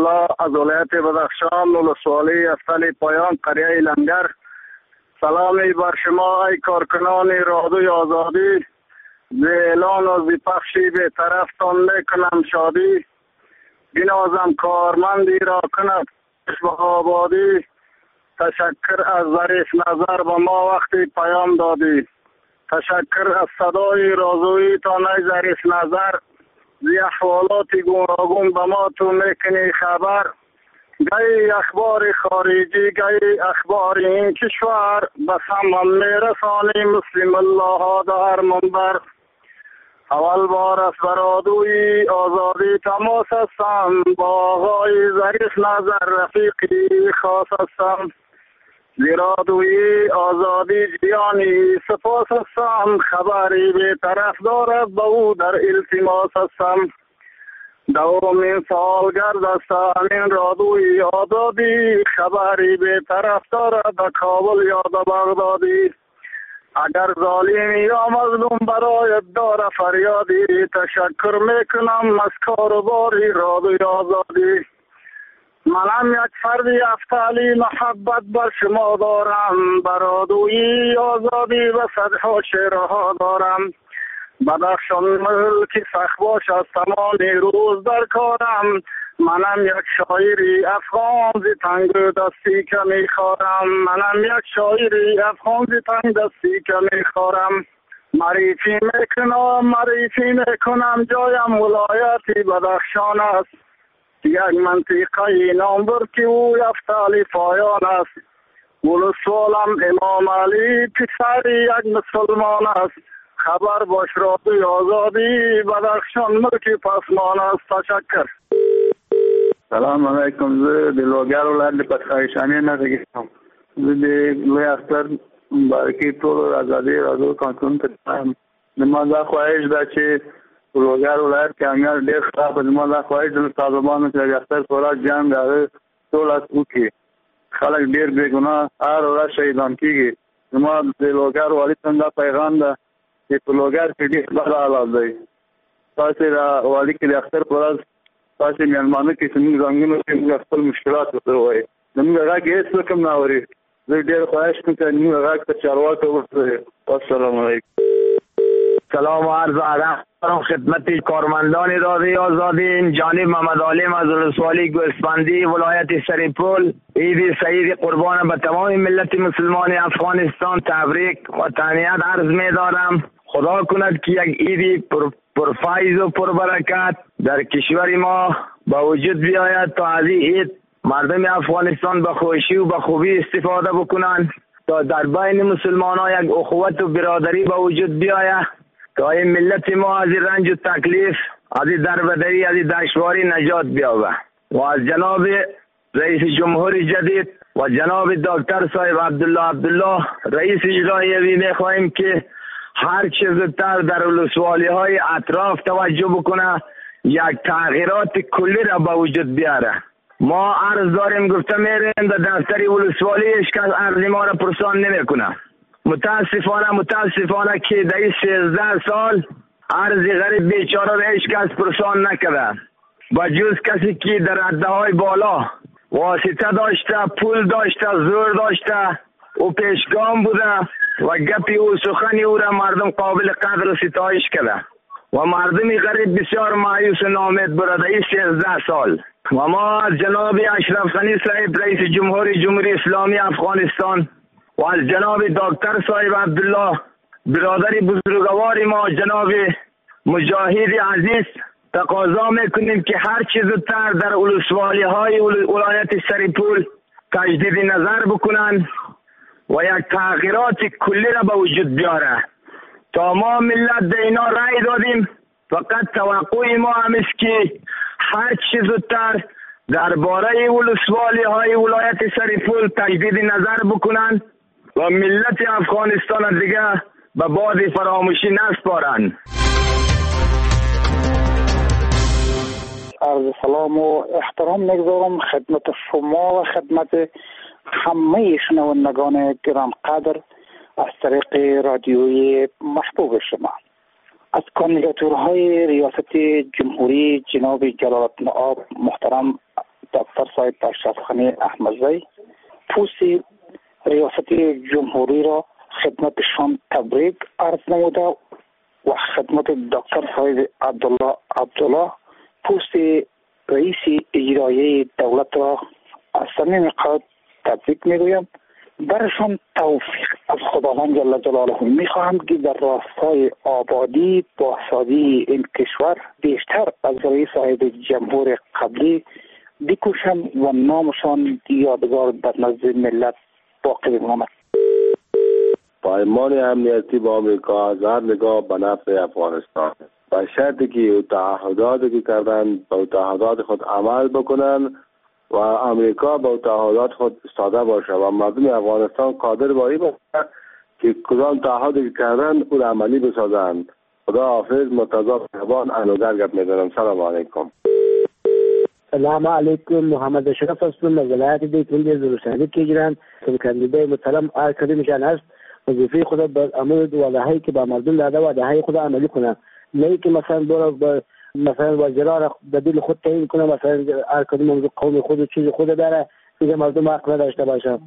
الله از ولایت بدخشان، ولسوالی افتل پایان، قریه لنگر. سلامی بر شما ای کارکنان رادیوی آزادی. به اعلان و پخشی به طرفتان میکنم شادی. بنازم کارمندی را کند به آبادی. تشکر از ظریف نظر به ما وقتی پیام دادی. تشکر از صدای رازویی تا ای ظریف نظر. زی احوالات گوناگون به ما تو میکنی خبر. گاهی اخبار خارجی، گاهی اخبار این کشور، بس هم میرسانی مسلم الله ها در منبر. اول بار از رادیوی آزادی تماس هستم، با آقای ظریف نظر رفیقی خاص هستم. رادیوی آزادی جیانی سپاس هستم، خبری به طرف دارد به او در التماس هستم. دومین سالگرد است همین رادیوی آزادی، خبری به طرف دارد به کابل یا به بغدادی. اگر ظالمی یا مظلوم برایت داره فریادی، تشکر میکنم از کاروباری رادیوی آزادی. منم یک فردی افتالی محبت بر شما دارم، بر رادیوی آزادی و صدها شعرها دارم. بدخشان ملکی سخت باش از تمام روز در کارم. منم یک شاعری افغان زی تنگ دستی که میخوارم. منم یک شاعری افغان زی تنگ دستی که میخوارم. معرفی میکنم جایم ولایتی بدخشان است. یک منطقه نامبر که او افتالی پایان است. ولسوالم امام علی پسر یک مسلمان است. خبر باش رادیوی آزادی بدخشان ملکی پسمان است. تشکر. سلام علیکم. زه د لوګر ولایت په خایشانې نه غږیږم. زه د لوی اختر مبارکي ټولو ازادي رادیو کارکونکو ته وایم. زما دا خواهش ده چې په لوګر ولایت کې امنیت ډېر خراب دی. زما دا خواهش ده له طالبانو چې د اختر په ورځ جنګ د هغه ټول وکړي. خلک ډېر بې ګناه هر ورځ شهیدان کېږي. زما د لوګر والي ته دا پیغام ده چې په لوګر کې ډېر بد حالات دی. تاسې د والي کې د اختر په ورځ تاسې میلمانه کې چې موږ زنګونو کې موږ خپل مشکلات ورته ووایو. زموږ غږ هېڅ څوک نه اوري. زه ډېر خواهش کوم چې زموږ غږ ته چارواکو ورسوي. السلام علیکم. سلام و عرض ادب دارم خدمت کارمندان رادیوی آزادی. این جانب محمد علیم از ولسوالی گوسفندی ولایت سریپول. عید سعید قربان به تمام ملت مسلمان افغانستان تبریک و تهنیت عرض می دارم. خدا کند که یک عید پرفیض و پربرکت در کشور ما با وجود بیاید تا از این عید مردم افغانستان به خوشی و به خوبی استفاده بکنند، تا در بین مسلمان ها یک اخوت و برادری به وجود بیاید، تا این ملت ما از رنج و تکلیف، از دربدری، از دشواری نجات بیابه. و از جناب رئیس جمهور جدید و جناب دکتر صاحب عبدالله رئیس اجرایی میخواهیم که هر چه زودتر در ولسوالی های اطراف توجه بکنه، یک تغییرات کلی را به وجود بیاره. ما عرض داریم گفته میریم در دفتر ولسوالی هیچ کس عرض ما را پرسان نمیکنه. متاسفانه که در 13 سال عرض غریب بیچاره را هیچ کس پرسان نکرده، با جز کسی که در رده های بالا واسطه داشته، پول داشته، زور داشته و پیشگام بوده و گپی و سخنی او را مردم قابل قدر و ستایش کرده و مردمی غریب بسیار مایوس و ناامید بوده این 13 سال. و ما از جناب اشرف غنی صاحب رئیس جمهوری اسلامی افغانستان و از جناب دکتر صاحب عبدالله برادری بزرگوار ما جناب مجاهد عزیز تقاضا میکنیم که هر چیز زودتر در ولسوالی های ولایت سریپول تجدید نظر بکنند و یک تغییرات کلی را به وجود بیاره. تا ما ملت به اینا رای دادیم، فقط توقع ما هم است که هر چیز زودتر درباره ولسوالی های ولایت سریپول تجدید نظر بکنند و ملت افغانستان دیگه به باد فراموشی نسپارند. عرض سلام و احترام میگذارم خدمت شما و خدمت همه شنوندگان گران قدر از طریق رادیوی محبوب شما. از کاندیداتورهای ریاست جمهوری جناب جلالت مآب محترم دکتر صاحب اشرف غنی احمدزی پوست ریاست جمهوری را خدمتشان تبریک عرض نموده و خدمت دکتر صاحب عبدالله پوست رئیس اجرایی دولت را از صمیم قلب تبریک میگویم. برشان توفیق از خداوند جل جلاله میخواهم که در راستای آبادی بازسازی این کشور بیشتر از رئیس صاحب جمهور قبلی بکوشند و نامشان یادگار در نزد ملت باقی بماند. پایمان امنیتی با آمریکا از هر نگاه به نفع افغانستان و شرطی که تعهداتی که کردن به تعهدات خود عمل بکنن و امریکا با تعهدات خود استاده باشه و مردم افغانستان قادر بایی باشه که کدام تعهدی که کردن اون عملی بسازند. خدا حافظ. مرتضی صاحبان انوگر گپ می‌زنم. سلام علیکم. سلام علیکم. محمد اشرف هستم از ولایت دیتون زروسانی که ایران کاندیدای محترم آقای میشن است. وظیفه خود به عمل وعده‌هایی که با مردم داده وعده‌های خود عملی کنه، نه که مثلا وزرا را بدیل خود تعیین کنه، مثلا ارکان موضوع قوم خود و چیز خود داره دیگه مردم حق نداشته باشه.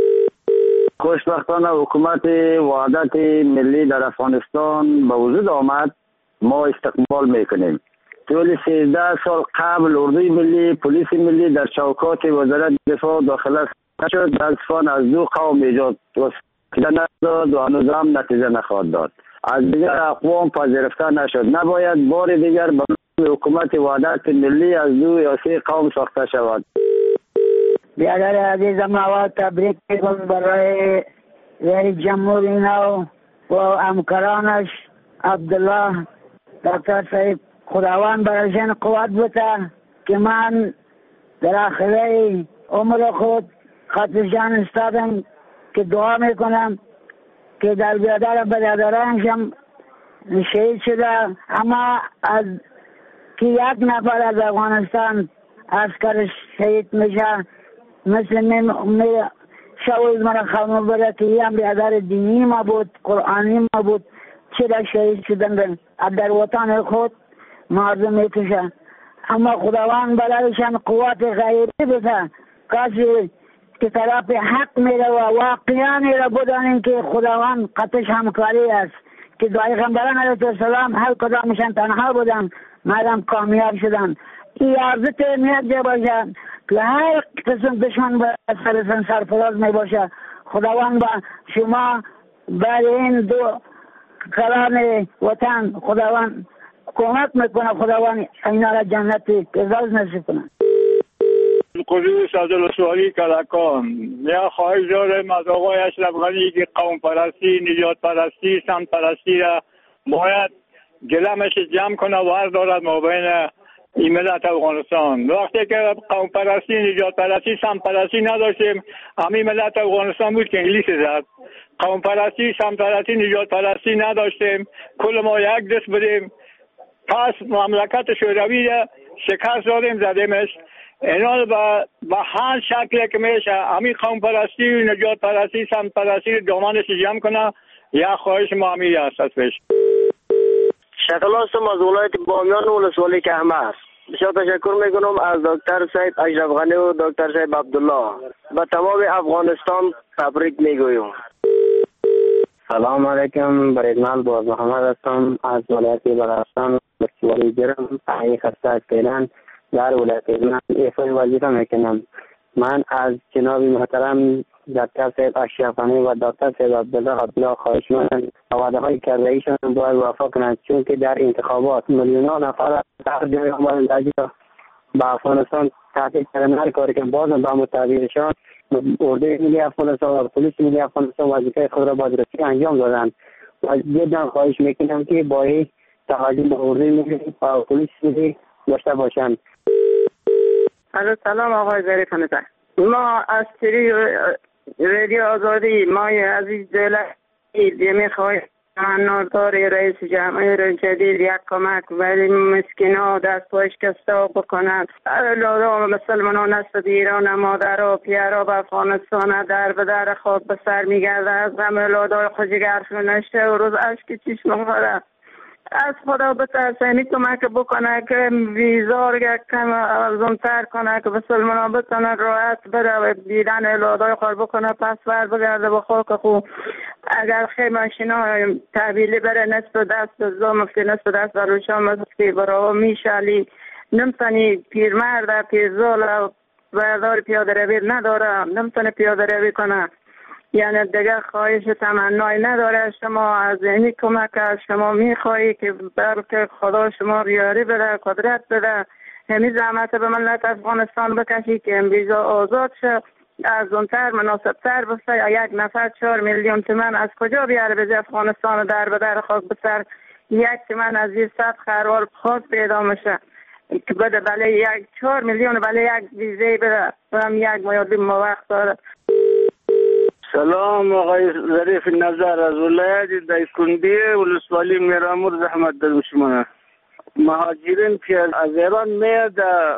خوشبختانه حکومت وحدت ملی در افغانستان به وجود آمد. ما استقبال میکنیم. طول 13 سال قبل اردوی ملی، پلیس ملی در چوکات وزارت دفاع داخل شد. متاسفانه از دو قوم ایجاد نداد و هنوز هم نتیجه نخواهد داد. از دیگر اقوام پذیرفته نشد. نباید بار دیگر به حکومت وحدت ملی از دو یا سه قوم ساخته شود. برادر عزیزم آواز تبریک میگم برای رئیس جمهوری نو و همکارانش عبدالله دکتر صاحب. خداوند برایشان قوت بده که من در آخره عمر خود خطشان استادم که دعا میکنم که در برادرانشم شهید شده، اما از که یک نفر از افغانستان عسکر شهید میشه مثل شاید من خانم بره که یه هم برادر دینی ما بود، قرآنی ما بود، چرا شهید شدن در وطن خود مردم میکشن. اما خداوند برایشان قوت غیبی بده، کسی که طرف حق میره و واقعا میره بدانیم که خداوند قطعش همکاری است که پیغمبران علیه السلام هر کدامشان تنها بودن مردم کامیاب شدن. این عرضت میاد جا باشه که هر قسم دشمن به سرسان سرفراز می باشه. خداوند با شما بعد این دو کلان وطن خداوند کمک میکنه. خداوند اینا را جنت اعزاز نصیب کنه. قدوس از الاسوالی کلکان یا خواهش دارم از آقای اشرف غنی که قوم پرستی، نجات پرستی، سمت پرستی را باید گلمش جمع کنه و عرض دارد مابین این ملت افغانستان. وقتی که قوم پرستی، نجات پرستی، سمت پرستی نداشتیم، همین ملت افغانستان بود که انگلیس زد. قوم پرستی، سمت پرستی، نجات پرستی نداشتیم، کل ما یک دست بودیم. پس مملکت شوروی را شکست دادیم، زدیمش. اینا به هر شکلی که میشه همین قوم پرستی و نجات پرستی سمت پرستی دامانش جمع کنه. یا خواهش ما همین است پیش. شکل هستم از ولایت بامیان و ولسوالی که همه است. بسیار تشکر میکنم از دکتر صاحب اشرف غنی و دکتر صاحب عبدالله. به تمام افغانستان تبریک میگویم. سلام علیکم. بریدمال باز محمد هستم از ولایت بلوچستان ولسوالی جرم. ای خسته فعلا در ولایت من ایفای وظیفه میکنم. من از جناب محترم دکتر صاحب اشرف غنی و دکتر صاحب عبدالله خواهش می‌کنم وعده‌های که ایشان باید وفا کنند، چون که در انتخابات میلیون‌ها نفر در جای آمدن با افغانستان تحقیق کردن. هر کاری که بازم با مطابقشان اردوی ملی افغانستان و پلیس ملی افغانستان وظیفه خود را با درستی انجام دادند و جدا خواهش میکنم که با توجه به اردوی ملی و پلیس ملی داشته باشند. سلام آقای ظریف نظر. ما از رادیو آزادی مای عزیز دولت میخواهیم ناردار رئیس جمهور جدید یک کمک ولی مسکینا دست و شکسته بکنند. اولادا و مسلمانان است ایران، مادر و پیرا به افغانستان در به در خود به سر میگرده. از همه اولادا خود جگرشون نشته و روز اشک چشم خورده. از خدا بترسه کمک بکنه که ویزا رو کم ارزان‌تر کنه که مسلمان بتونه راحت بره و دیدن اولادای خود بکنه پس بگرده به خاک خو. اگر خیلی ماشینا تحویلی بره نصف دست زامفتی نصف دست بروشان مفتی برای میشالی نمتنی پیرمرد پیرزال بردار پیاده روی نداره نمتنه پیاده روی کنه. یعنی دیگه خواهش تمنای نداره. شما از اینی کمک از شما میخواهی که بلکه خدا شما بیاری بده قدرت بده همین زحمت به ملت افغانستان بکشی که این ویزا آزاد شه ارزان‌تر مناسب‌تر بشه. یک نفر 4 میلیون تومان از کجا بیاره بزی افغانستان در به در خاک بسر 1 تومان از این 100 خروار خاص پیدا میشه که بده بله 4 میلیون بله یک ویزه بده هم یک میادی وقت داره. سلام آقای ظریف نظر از ولایت دایکنډي ولسوالی میرامور زحمت دشمنه مهاجرین که از ایران میاد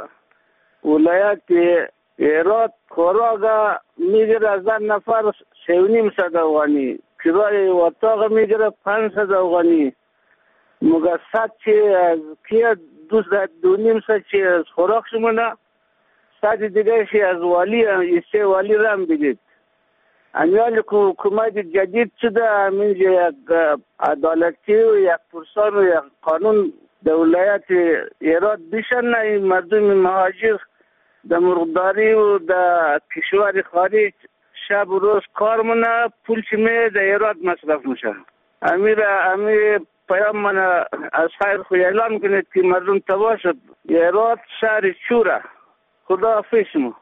ولایت هرات خوراک میگیره از نفر 3,500 افغانی کرای اتاق میگیره 500 افغانی مقصد چه از که 2,500 چه از خوراک شمونه ساعت دیگه شی از والی ایسته والی رم بگید امیال حکومت جدید شده همینجا یک عدالتی و یک پرسان و یک قانون در ولایت هرات بیشن نه مردم مهاجر در مرغداری و در کشور خارج شب و روز کار منه پول چمه در هرات مصرف میشه. امیر پیام من از خیر خوی اعلام کنید که مردم تباه شد. هرات شهر شوره. خدا حافظ شما.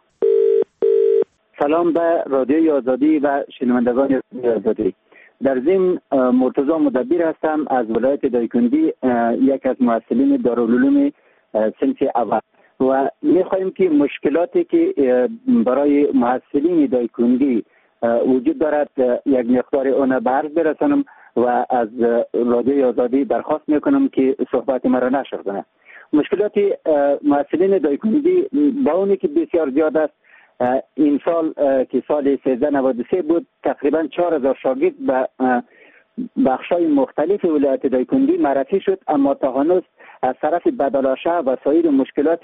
سلام به رادیوی آزادی و شنوندگان آزادی. در ضمن مرتضی مدبر هستم از ولایت دایکنډي یک از مؤسسین دارالعلوم صنف اول و می‌خواهیم که مشکلاتی که برای مؤسسین دایکنډي وجود دارد یک مقدار آن به عرض برسانم و از رادیوی آزادی درخواست میکنم که صحبت مرا نشر کنه. مشکلات مؤسسین دایکنډي با اونی که بسیار زیاد است. این سال که سال 1393 بود تقریبا 4,000 شاگرد به بخشای مختلف ولایت دایکنډي معرفی شد اما تا هنوز از طرف بدلاشه و سایر مشکلات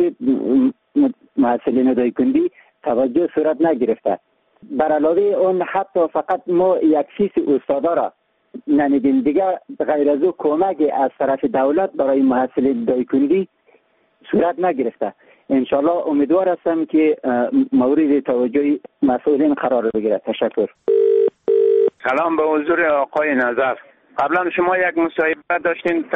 مؤسسین دایکنډي توجه صورت نگرفته. بر علاوه اون حتی فقط ما یک فیس استادا را نمیدیم دیگه غیر از او کمک از طرف دولت برای مؤسسین دایکنډي صورت نگرفته. انشالله امیدوار هستم که مورد توجه مسئولین قرار بگیرد. تشکر. سلام به حضور آقای نظر. قبلا شما یک مصاحبه داشتین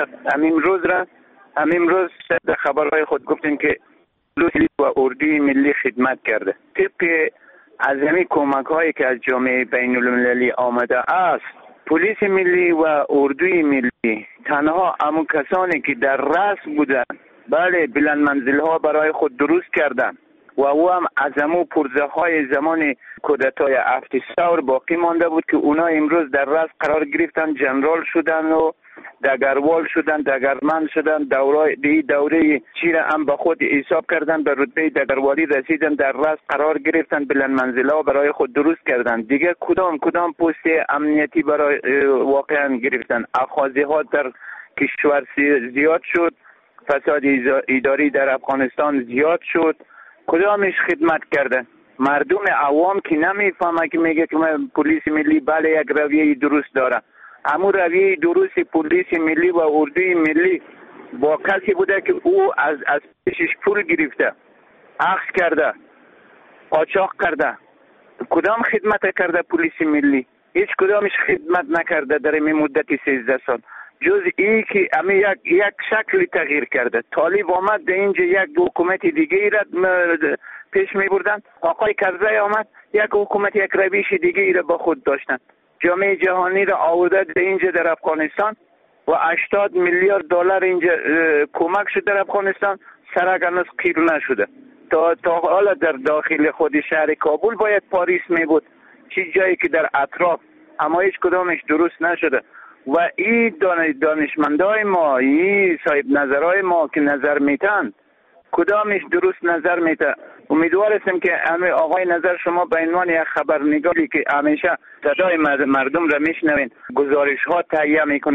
همین روز در خبرهای خود گفتین که پلیس و اردوی ملی خدمت کرده. طبق از همین کمک هایی که از جامعه بین المللی آمده است پلیس ملی و اردوی ملی تنها همون کسانی که در رأس بودن بله بلند منزل ها برای خود درست کردن و او هم از همون پرزه های زمان کودتای افتصور باقی مانده بود که اونا امروز در رأس قرار گرفتن جنرال شدن و دگروال شدن دگرمند شدن دوره چی را هم به خود حساب کردن به رتبه دگروالی رسیدن در رأس قرار گرفتن بلند منزل ها برای خود درست کردن دیگه کدام پست امنیتی برای واقعا گرفتن اخاذی ها در کشور زیاد شد فساد اداری در افغانستان زیاد شد کدامش خدمت کرده مردم عوام که نمیفهمه که میگه که پلیس ملی بله یک رویه درست داره همون رویه درست پلیس ملی و اردوی ملی با کسی بوده که او از پیشش پول گرفته اخذ کرده قاچاق کرده کدام خدمت کرده پلیس ملی هیچ کدامش خدمت نکرده در این مدت 13 سال جز ای که همه یک شکلی تغییر کرده طالب آمد در اینجا یک حکومت دیگه را پیش می بردن آقای کرزی آمد یک حکومت یک رویش دیگه را با خود داشتن جامعه جهانی را آورده در اینجا در افغانستان و 80 میلیارد دلار اینجا کمک شد در افغانستان سرک هنوز قیر نشده تا حالا در داخل خود شهر کابل باید پاریس می بود چی جایی که در اطراف اما هیچ کدامش درست نشده و این دانشمندای ما این صاحب نظرهای ما که نظر میتن کدامش درست نظر میتن امیدوار هستم که همه آقای نظر شما به عنوان یک خبرنگاری که همیشه صدای مردم را میشنوین گزارش ها تهیه میکنین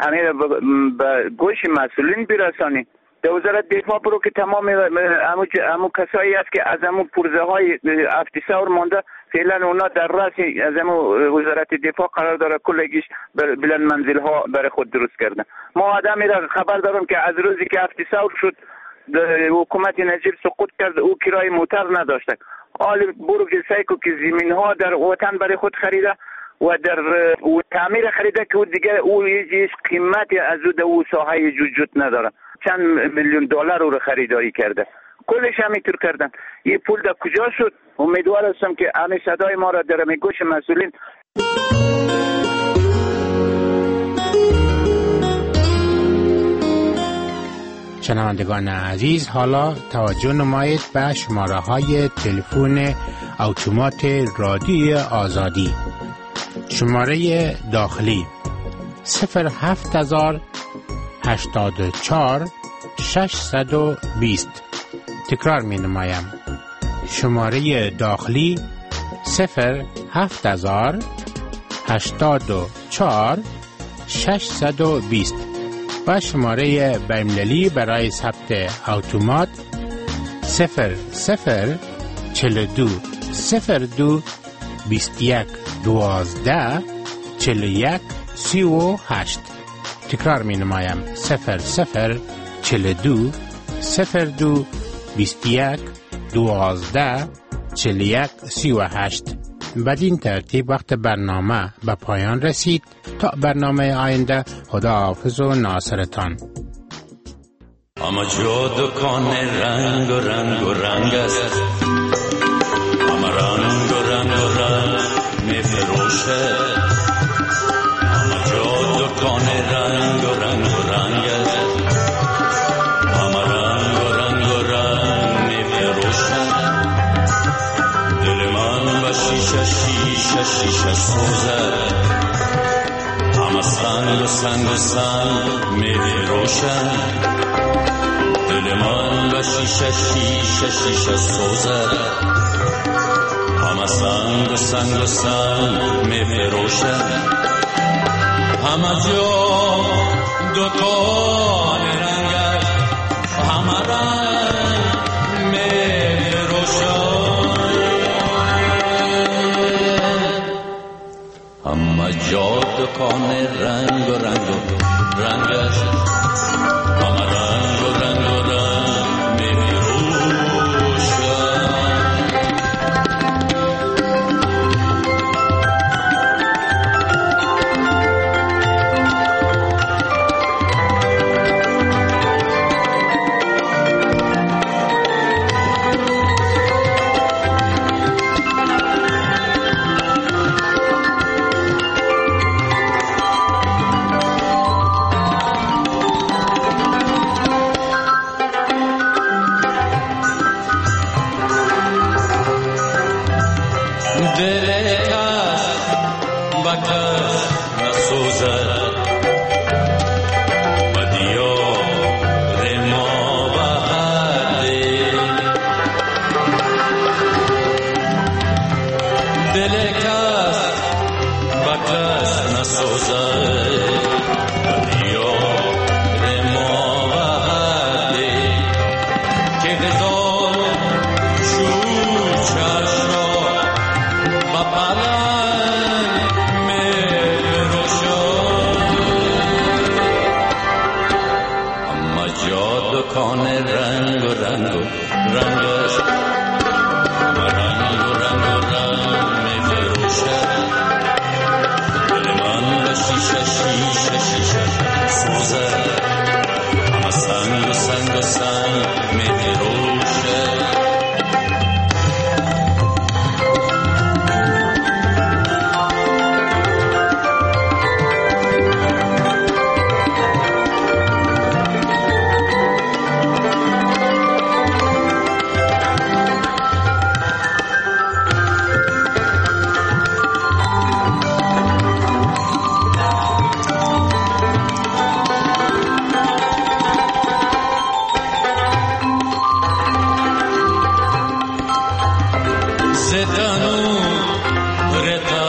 همین به گوش مسئولین برسانی. در وزارت دفاع برو که تمام امو کسایی است که از امو پرزه های افتیسور مانده فعلا اونا در راس از امو وزارت دفاع قرار داره کلگیش بلند منزل ها برای خود درست کردن. ما آدمی را خبر دارم که از روزی که افتیسور شد حکومت نجیب سقوط کرد او کرای موتر نداشته. حال برو که سعی کو که زمین ها در وطن برای خود خریده و در تعمیر خریده که او دیگه او هیچ قیمتی از او ساحه وجود نداره. چند میلیون دلار رو خریداری کرده. کلش همینطور کردن. این پول در کجا شد؟ امیدوار هستم که همین صدای ما را در گوش مسئولین. شنوندگان عزیز، حالا توجه نمایید به شماره های تلفن اتومات رادیوی آزادی. شماره داخلی 07084 620. تکرار می نمایم. شماره داخلی 07084 620 و شماره بین‌المللی برای ثبت اتومات 0042 02 21 12 41 38. تکرار می نمایم 0042 02 21 12 41 38. بدین ترتیب وقت برنامه به پایان رسید. تا برنامه آینده، خداحافظ و ناصرتان. اما جا دکان رنگ و رنگ و رنگ است، اما رنگ و رنگ و رنگ می فروشه. اما جا دکان رنگ و رنگ و رنگ است، اما رنگ و رنگ و رنگ می فروشه. دل من با شیشه شیشه شیشه سوزه، اما سنگ و سنگ و سنگ می فروشه. دل من با شیشه شیشه شیشه سوزه، اما سنگ و سنگ و سنگ می فروشه. همه جا دکان رنگ است، همه رنگ می فروشه. همه جا دکان رنگ و رنگ و رنگ است، همه رنگ و رنگ و رنگ می فروشه. Zetanu reta